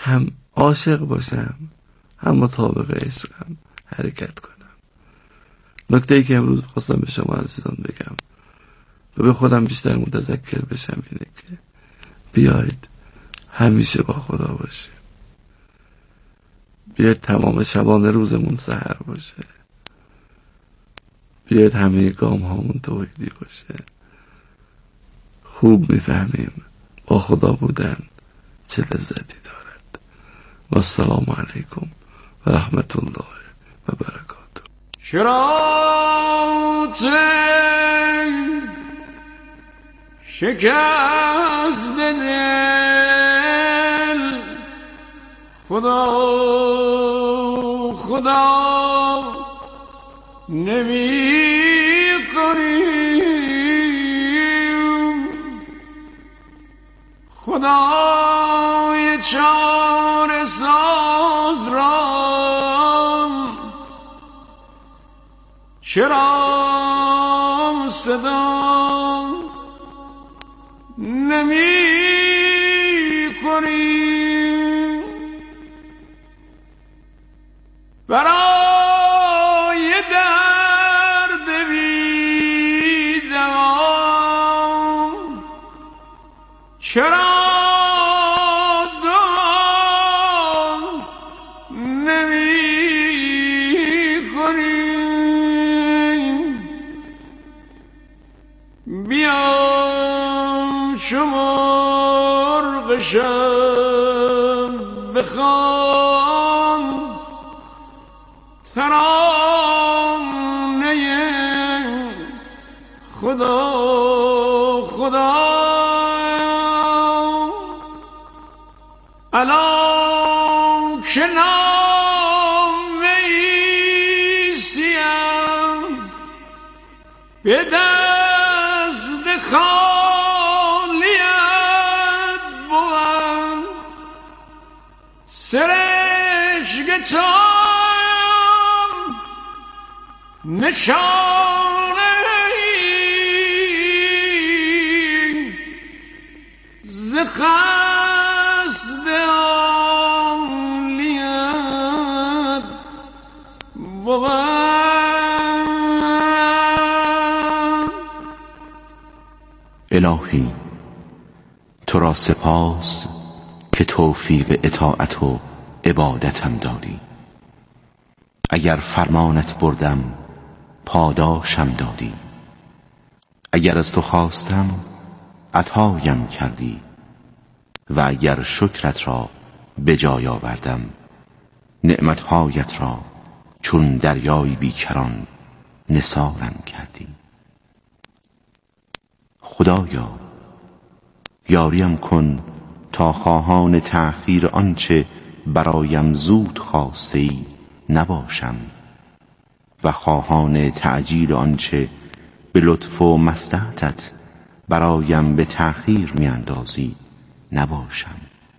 هم عاشق باشم هم مطابق عشقم حرکت کنم. نکته‌ای که امروز خواستم به شما عزیزان بگم و به خودم بیشتر متذکر بشم اینه که بیایید همیشه با خدا باشیم. بیایید تمام شبانه روزمون سحر باشه. بیایید همه گام هامون توحیدی باشه. خوب میفهمیم با خدا بودن چه لذتی دارد. و السلام علیکم و رحمت الله و برکاته. شراط شکست دل خدا نمی کنیم. خدای چاره ساز را چرا صدا نمی کنیم؟ برای درد بی دوا چرا شب بخوان ترانه خدا الان که نامه ایسیم به دست سرشگتم نشانه ز خست عالیت بود. الهی تو را سپاس که توفیق اطاعت و عبادتم دادی. اگر فرمانت بردم پاداشم دادی، اگر از تو خواستم عطایم کردی و اگر شکرت را به جای آوردم نعمتهایت را چون دریای بیکران نثارم کردی. خدایا یاریم کن تا خواهان تأخیر آنچه برایم زود خواستی نباشم و خواهان تعجیل آنچه به لطف و مصلحتت برایم به تأخیر میاندازی نباشم.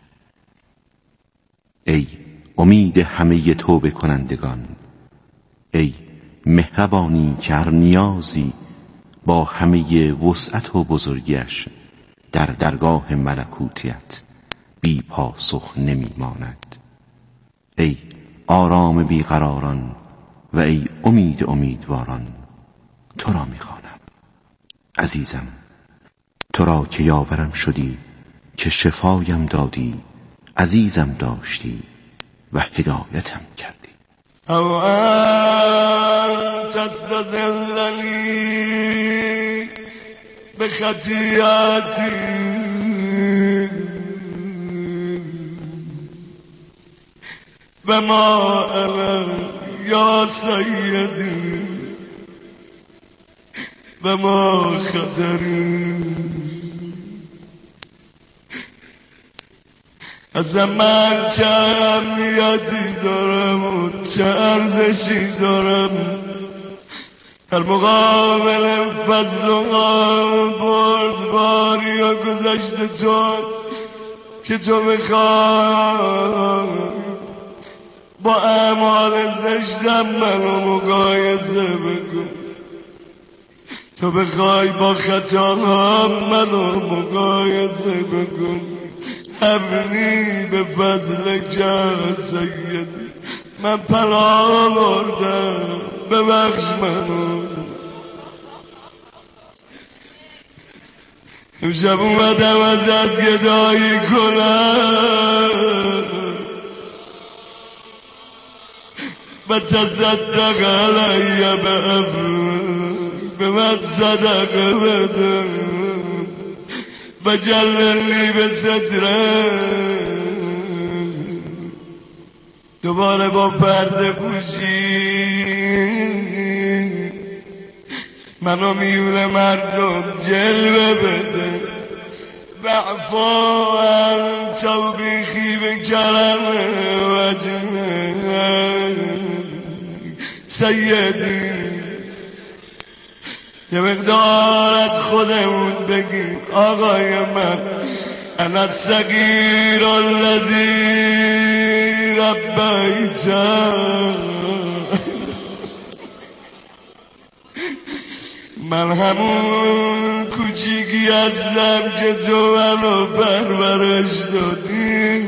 ای امید همه توبه کنندگان، ای مهربانی که هر نیازی با همه وسعت و بزرگیش در درگاه ملکوتیت بی پاسخ نمی ماند. ای آرام بیقراران و ای امید امیدواران، تو را می خوانم. عزیزم، تو را که یاورم شدی، که شفایم دادی، عزیزم داشتی و هدایتم کردی. او انت تستدلنی به خطیئتی و ما انا یا سیدی و ما خطری. از من چه اهمیتی دارم و چه ارزشی دارم در مقابل فضل و بردباری و گذشت تو که تو بخوای با اعمال زشتم منو مقایسه بکن، تو بخوای با خطاها منو مقایسه بکن. هبنی به فضل که سیدی من پناه آوردم ببخش منو امشب اومدم ازت گدایی کنم و تصدق علیه به افراد به من صدقه بده و جللی به ستره دوباره با پرده پوشی منو میون مردم جلوه بده بعفا توبیخی به کرم وجه سیدی یه مقدار از خودمون بگیم آقای من انا الصغیر الذی ربیتم من همون کوچیکی هستم که تو منو پرورش دادی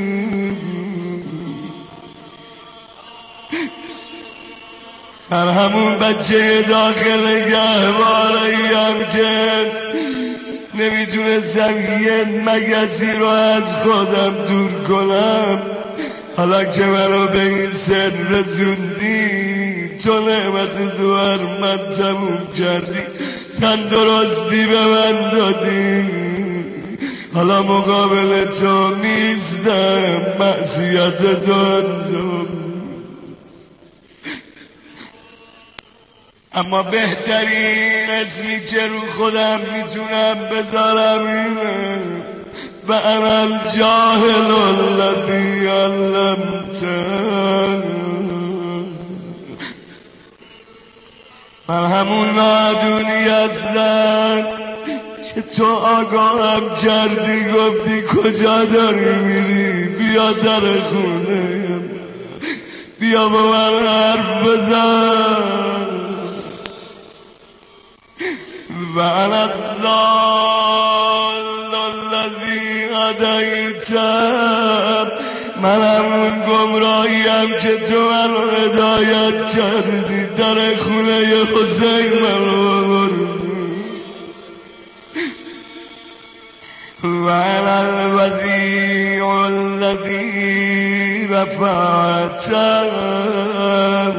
من همون بچه داخل گهواره‌ایم که نمیتونستم یه مگسی رو از خودم دور کنم حالا که منو به این سن رسوندی تو نعمت تو هر من تموم کردی تندرستی به من دادی حالا مقابل تو نیستم معصیت تو انجام اما بهترین اسمی که رو خودم میتونم بذارم اینه و انا الجاهل الذی علمته من همون نادونی هستم که تو آگاهم کردی گفتی کجا داری میری بیا در خونه بیا با من حرف بزن و انا الضال الذی هدیتم من همون گمراهیم که تو منو هدایت کردی در خونه حسین منو بردی و انا الوضیع الذی رفعتم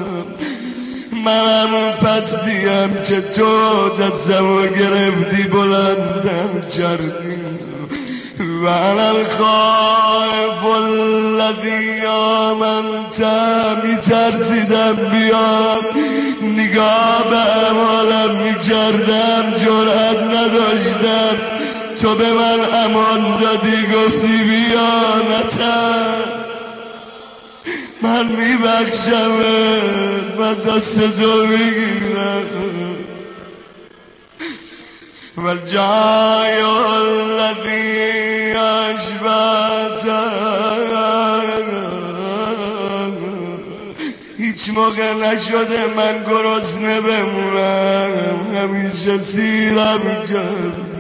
من همون پستیم که تو دستمو گرفتی بلندم کردی و انا الخائف الذی آمنتم میترسیدم بیام نگاه به اعمالم میکردم جرأت نداشتم تو به من امان دادی گفتی بیا نتر من میبخشم من دست تو میگیرم والجای الذی اشبهتم هیچ موقع نشده من گرسنه بمونم همیشه سیرم کردی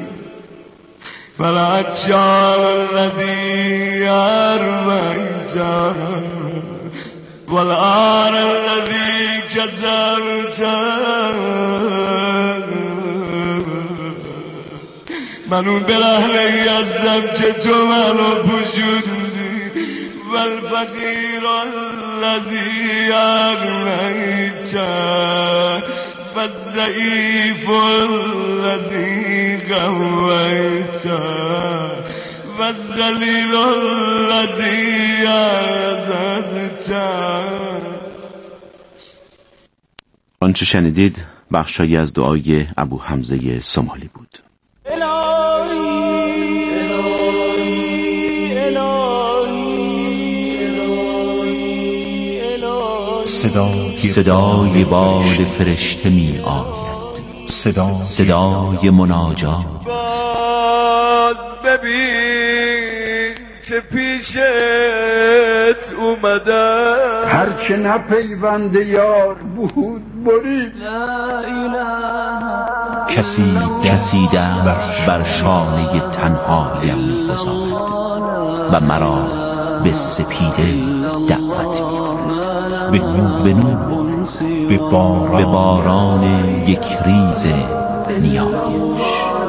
والعطشان الذی ارمیتم والآن الذی کذبتم من اون برهنه‌ای هستم که تو منو پوشوندی والفقیر الذی اغنیتم والضعیف الذی قویتم والذلیل الذی عززتم. آنچه شنیدید بخشایی از دعای ابو حمزه سومالی بود. صدای باد فرشته می آید، صدای مناجات. ببین که پیشت اومدم هر که نه پیوند یار بود برید. کسی دست بر شانه تنهایم می‌گذارد. و مرا به سپیده دعوت می‌کند. به نور به باران یک ریز نیایش.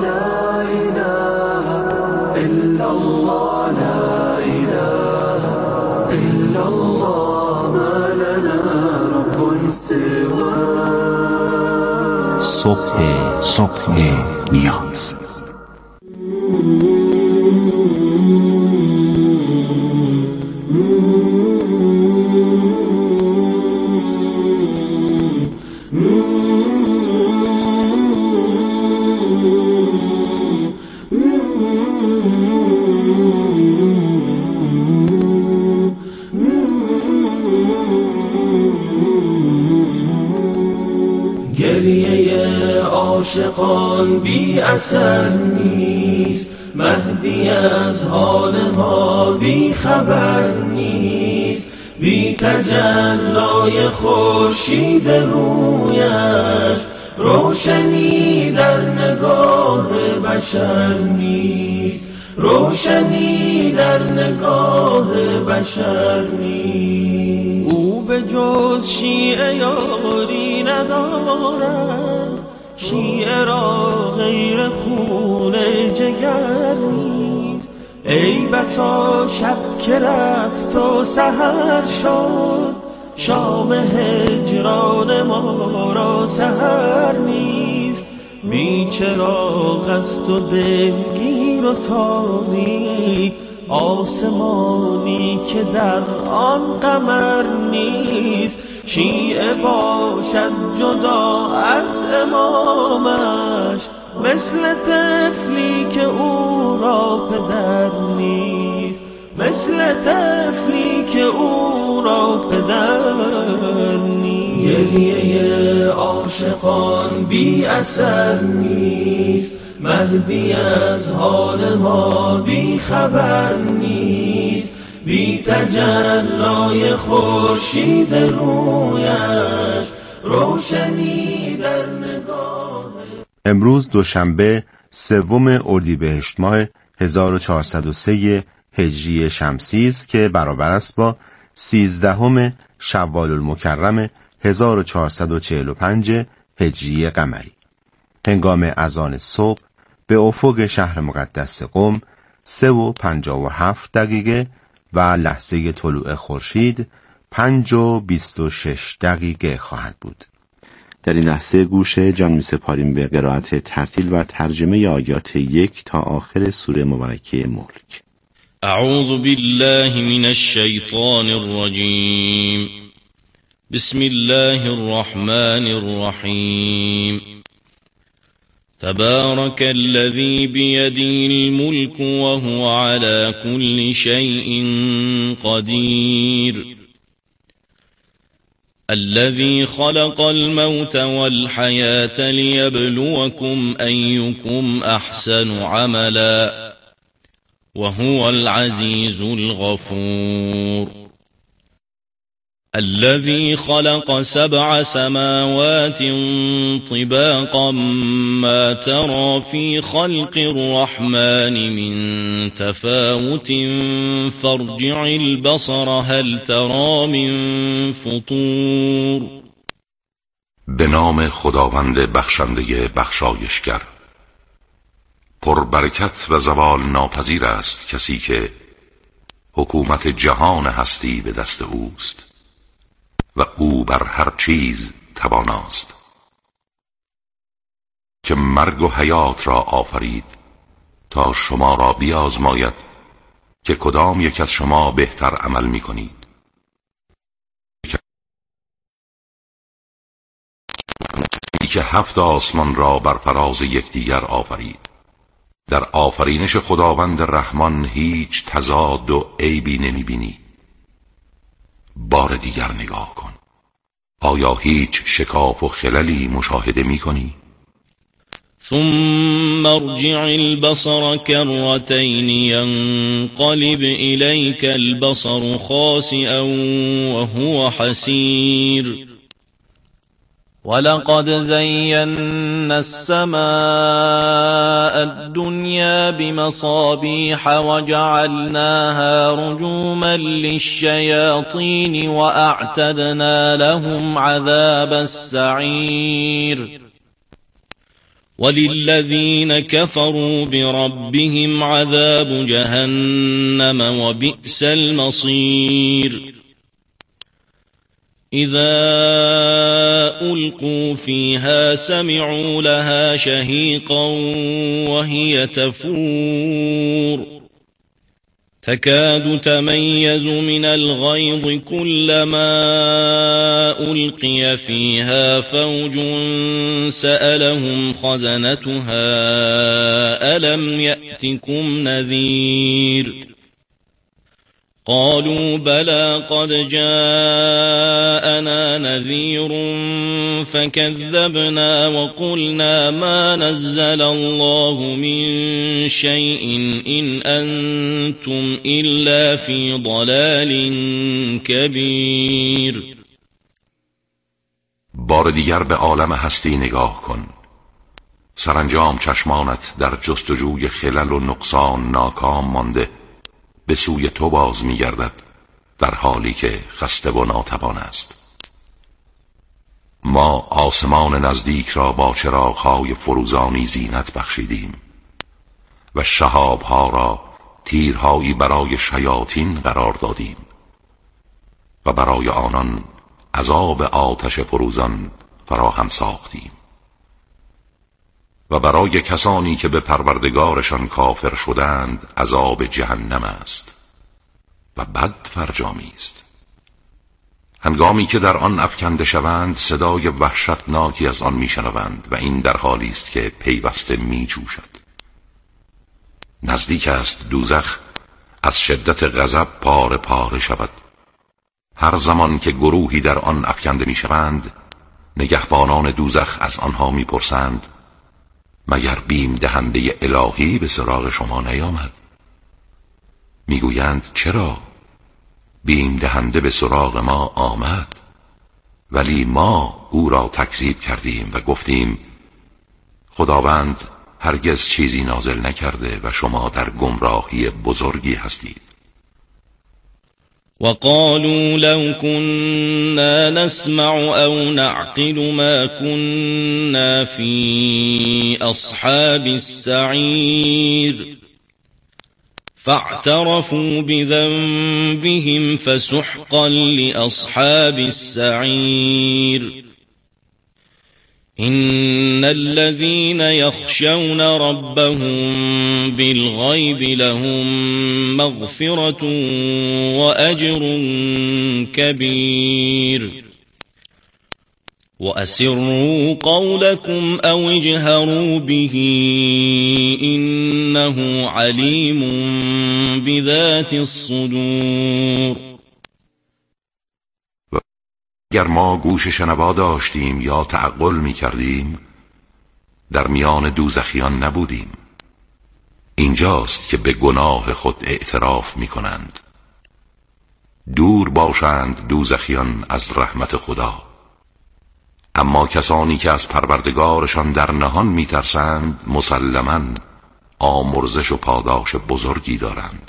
صبح نیاز. عاشقان بی اثر نیست، مهدی از حال ما بی خبر نیست. بی تجلای خورشید رویش روشنی در نگاه بشر نیست، روشنی در نگاه بشر نیست. او به جز شیعه یاری ندارد، شیعه را غیر خون جگر نیست. ای بسا شب که رفت و سحر شد، شام هجران ما را سحر نیست. بی چراغ است و دلگیر و تاریک، آسمانی که در آن قمر نیست. شیعه باشد جدا از امامش، مثل طفلی که او را پدر نیست، مثل طفلی که او را پدر نیست. گریه عاشقان بی اثر نیست، مهدی از حال ما بی خبر نیست. بی تجلای خورشید رویش روشنی در نگاه. امروز دوشنبه 3 اردیبهشت ماه 1403 هجری شمسی است که برابر است با 13 شوال المکرم 1445 هجری قمری. هنگام اذان صبح به افق شهر مقدس قم 3:57 و لحظه طلوع خورشید 5:26 خواهد بود. در این لحظه گوش جان می‌سپاریم به قرائت ترتیل و ترجمه آیات 1 تا آخر سوره مبارکه ملک. اعوذ بالله من الشیطان الرجیم. بسم الله الرحمن الرحیم. تبارك الذي بيده الملك وهو على كل شيء قدير الذي خلق الموت والحياة ليبلوكم أيكم أحسن عملا وهو العزيز الغفور الذي خلق 7 سماوات طباقا ما ترى في خلق الرحمن من تفاوت فارجع البصر هل ترى من فطور. به نام خداوند بخشنده بخشایشگر. پربرکت و زوال ناپذیر است کسی که حکومت جهان هستی به دست اوست و او بر هر چیز تواناست، که مرگ و حیات را آفرید تا شما را بیازماید که کدام یک از شما بهتر عمل می کنید. که 7 آسمان را بر فراز یکدیگر آفرید. در آفرینش خداوند رحمان هیچ تضاد و عیبی نمی بینی. بار دیگر نگاه کن. آیا هیچ شکاف و خللی مشاهده می کنی؟ ثم ارجع البصر كرتين ينقلب إليك البصر خاسئا وهو حسير ولقد زينا السماء الدنيا بمصابيح وجعلناها رجوما للشياطين وأعتدنا لهم عذاب السعير وللذين كفروا بربهم عذاب جهنم وبئس المصير إذا ألقوا فيها سمعوا لها شهيقا وهي تفور تكاد تميز من الغيظ كلما ألقي فيها فوج سألهم خزنتها ألم يأتكم نذير قالوا بلى قد جاءنا نذير فكذبنا وقلنا ما نزل الله من شيء إن أنتم إلا في ضلال كبير. بار دیگر به عالم هستی نگاه کن. سرانجام چشمانت در جستجوی خلل و نقصان ناکام مانده به سوی تو باز می‌گردد در حالی که خسته و ناتوان است. ما آسمان نزدیک را با چراغ‌های فروزانی زینت بخشیدیم و شهاب‌ها را تیرهایی برای شیاطین قرار دادیم و برای آنان عذاب آتش فروزان فراهم ساختیم و برای کسانی که به پروردگارشان کافر شدند عذاب جهنم است و بد فرجامی است. هنگامی که در آن افکنده شوند صدای وحشتناکی از آن میشنوند و این در حالی است که پیوسته میجوشد. نزدیک است دوزخ از شدت غضب پاره پاره شود. هر زمان که گروهی در آن افکنده میشوند نگهبانان دوزخ از آنها میپرسند مگر بیم دهنده الهی به سراغ شما نیامد؟ میگویند چرا؟ بیم دهنده به سراغ ما آمد ولی ما او را تکذیب کردیم و گفتیم خداوند هرگز چیزی نازل نکرده و شما در گمراهی بزرگی هستید. وقالوا لو كنا نسمع أو نعقل ما كنا في أصحاب السعير فاعترفوا بذنبهم فسحقا لأصحاب السعير إن الذين يخشون ربهم بالغيب لهم مغفرة وأجر كبير وأسروا قولكم أو اجهروا به إنه عليم بذات الصدور. اگر ما گوش شنوا داشتیم یا تعقل می کردیم در میان دوزخیان نبودیم. اینجاست که به گناه خود اعتراف می کنند. دور باشند دوزخیان از رحمت خدا. اما کسانی که از پروردگارشان در نهان می ترسند مسلماً آمرزش و پاداش بزرگی دارند.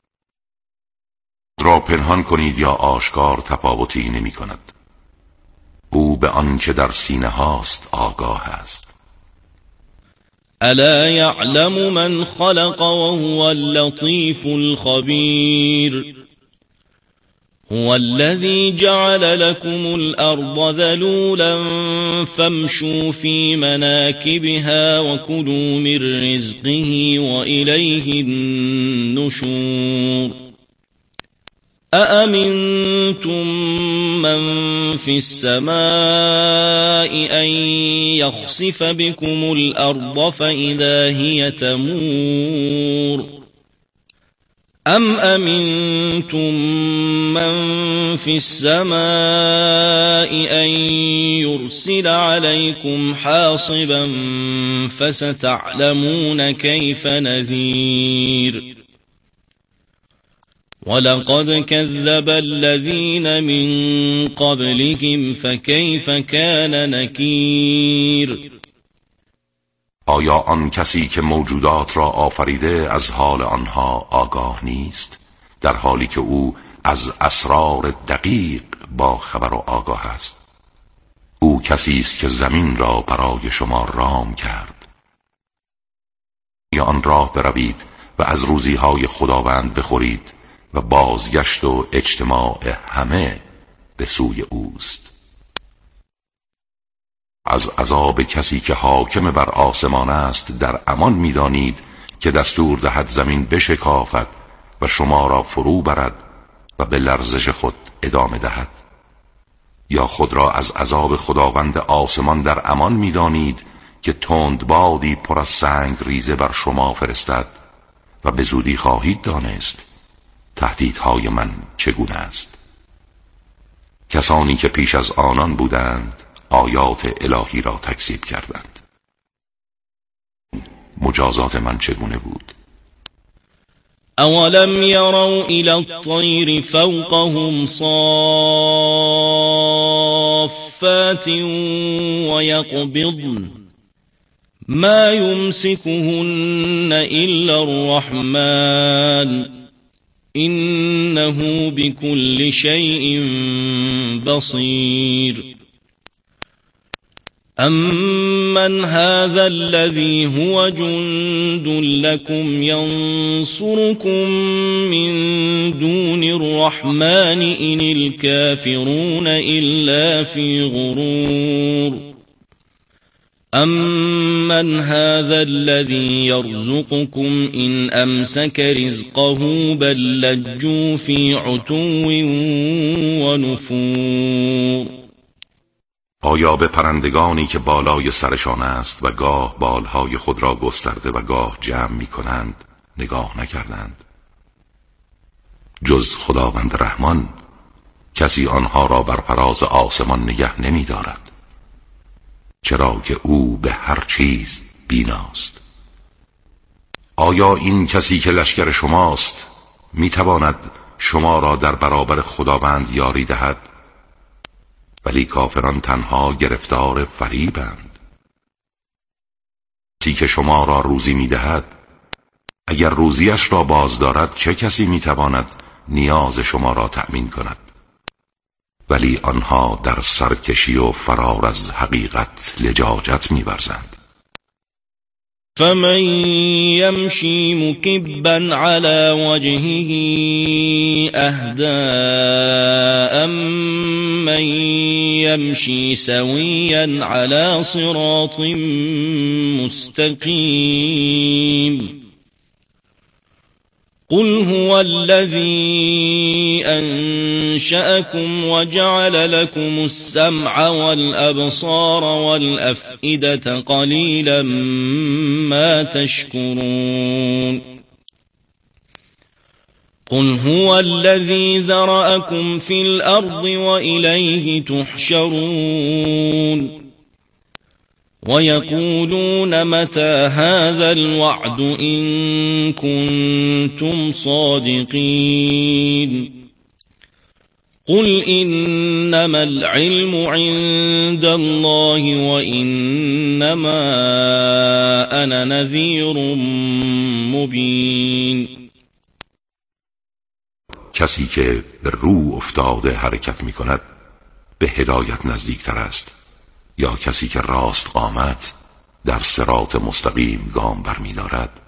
را پنهان کنید یا آشکار تفاوتی نمی کند. او به آنچه در سینه هاست آگاه است. الا يعلم من خلق وهو اللطيف الخبير هو الذي جعل لكم الأرض ذلولا فامشوا في مناكبها وكلوا من رزقه وإليه النشور أأمنتم من في السماء أن يخسف بكم الأرض فإذا هي تمور أم أمنتم من في السماء أن يرسل عليكم حاصبا فستعلمون كيف نذير ولقد كذب الذين من قبلهم فكيف كان نكیر. آیا آن کسی که موجودات را آفریده از حال آنها آگاه نیست، در حالی که او از اسرار دقیق با خبر و آگاه است؟ او کسی است که زمین را برای شما رام کرد. یا آن راه بروید و از روزیهای خداوند بخورید و بازگشت و اجتماع همه به سوی اوست. از عذاب کسی که حاکم بر آسمان است در امان می‌دانید که دستور دهد زمین بشکافد و شما را فرو برد و به لرزش خود ادامه دهد، یا خود را از عذاب خداوند آسمان در امان می‌دانید که تندبادی پر از سنگ ریزه بر شما فرستد و به زودی خواهید دانست تهدیدهای من چگونه است. کسانی که پیش از آنان بودند آیات الهی را تکذیب کردند. مجازات من چگونه بود؟ اولم يروا الى الطير فوقهم صافات ويقبضن ما يمسكهن الا الرحمن انه بكل شيء بصير. أَمَّنْ هَذَا الَّذِي هُوَ جُندٌ لَكُمْ يَنصُرُكُم مِّن دُونِ الرَّحْمَنِ إِنِ الْكَافِرُونَ إِلَّا فِي غُرُورٍ. أَمَّنْ هَذَا الَّذِي يَرْزُقُكُمْ إِنْ أَمْسَكَ رِزْقَهُ بَل لَّجُّوا فِي عُتُوٍّ وَنُفُورٍ. آیا به پرندگانی که بالای سرشان است و گاه بالهای خود را گسترده و گاه جمع می کنند نگاه نکردند؟ جز خداوند رحمان کسی آنها را بر فراز آسمان نگه نمی دارد، چرا که او به هر چیز بیناست. آیا این کسی که لشکر شماست می تواند شما را در برابر خداوند یاری دهد؟ ولی کافران تنها گرفتار فریبند. کسی که شما را روزی می دهد، اگر روزیش را باز دارد چه کسی می تواند نیاز شما را تأمین کند؟ ولی آنها در سرکشی و فرار از حقیقت لجاجت می ورزند. فمن يمشي مكبا على وجهه أهدى أمن يمشي سويا على صراط مستقيم. قل هو الذي أنشأكم وجعل لكم السمع والأبصار والأفئدة قليلا ما تشكرون. قل هو الذي ذرأكم في الأرض وإليه تحشرون. ويقولون متى هذا الوعد إن كنتم صادقين. قل إنما العلم عند الله وإنما أنا نذير مبين. کسی که به رو افتاده حرکت می کند به هدایت نزدیکتر است، یا کسی که راست قامت در صراط مستقیم گام برمی دارد؟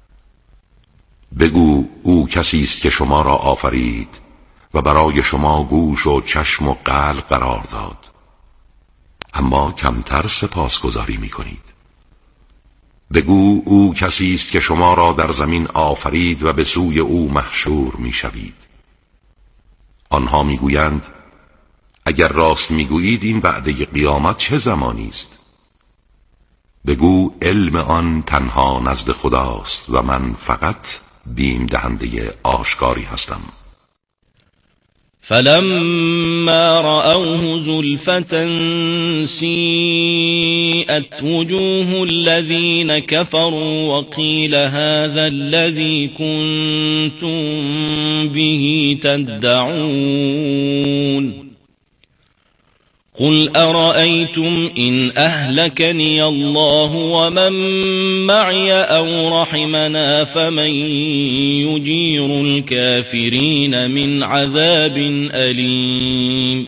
بگو او کسی است که شما را آفرید و برای شما گوش و چشم و قلب قرار داد، اما کمتر سپاسگزاری می کنید. بگو او کسی است که شما را در زمین آفرید و به سوی او محشور می شوید. آنها می گویند اگر راست میگویید این وعده قیامت چه زمانی است؟ بگو علم آن تنها نزد خداست و من فقط بیم دهنده آشکاری هستم. فلما رأوه زلفة سيئت وجوه الذين كفروا وقيل هذا الذي كنتم به تدعون قل أرأيتم إن أهلكني الله ومن معي أو رحمنا فمن يجير الكافرين من عذاب أليم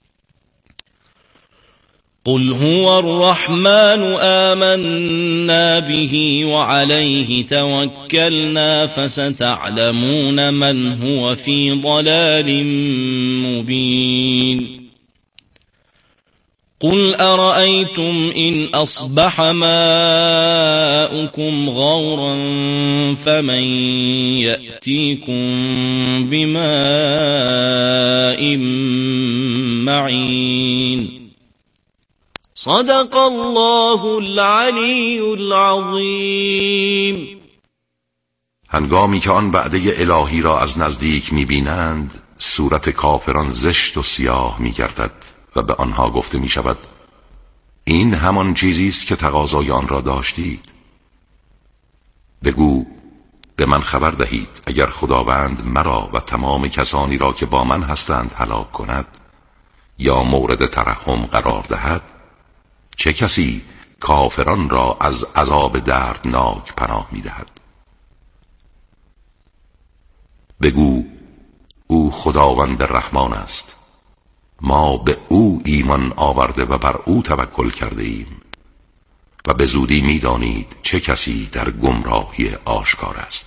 قل هو الرحمن آمنا به وعليه توكلنا فستعلمون من هو في ضلال مبين قل أرأيتم إن أصبح ماؤكم غورا فمن يأتيكم بماء معين صدق الله العلی العظیم. هنگامی که آن وعده الهی را از نزدیک می‌بینند صورت کافران زشت و سیاه می‌گردد و به آنها گفته می شود این همان چیزی است که تقاضای آن را داشتید. بگو به من خبر دهید اگر خداوند مرا و تمام کسانی را که با من هستند هلاک کند یا مورد ترحم قرار دهد چه کسی کافران را از عذاب دردناک پناه می دهد. بگو او خداوند رحمان است، ما به او ایمان آورده و بر او توکل کرده ایم و به زودی می‌دانید چه کسی در گمراهی آشکار است.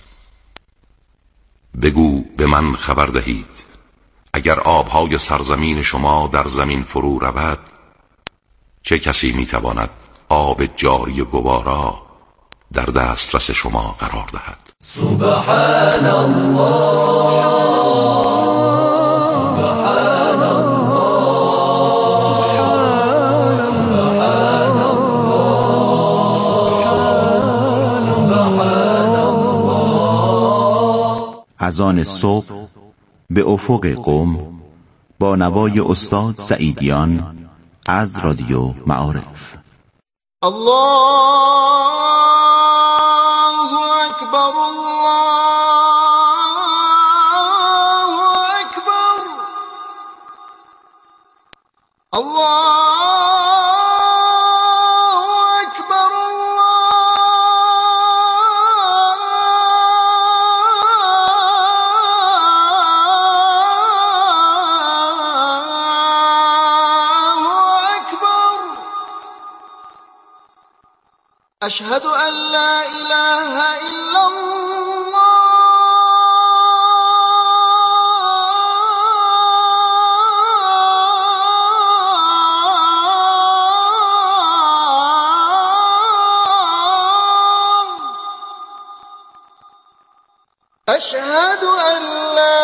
بگو به من خبر دهید اگر آبهای سرزمین شما در زمین فرو رود چه کسی می‌تواند آب جاری گوارا در دسترس شما قرار دهد. سبحان الله از آن صبح به افق قم با نوای استاد سعیدیان از رادیو معارف. الله اکبر الله اکبر الله أشهد أن لا إله إلا الله أشهد أن لا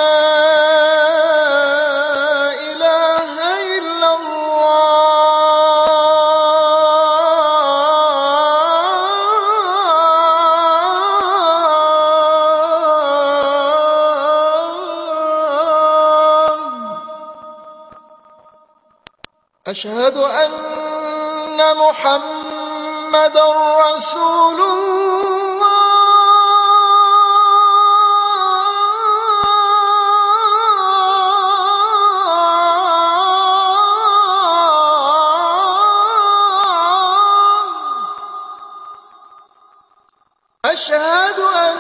أشهد أن محمد رسول الله أشهد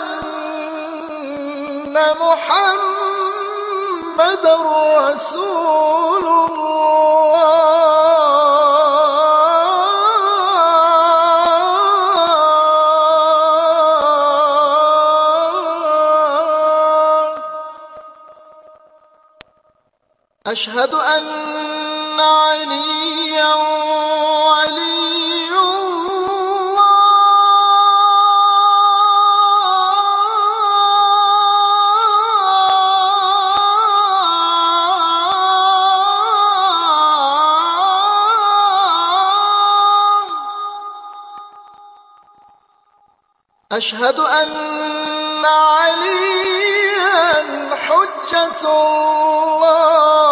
أن محمد رسول أشهد أن عليا ولي الله أشهد أن عليا حجة الله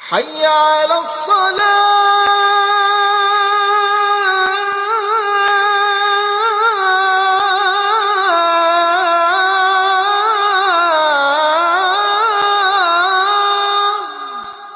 حي على الصلاة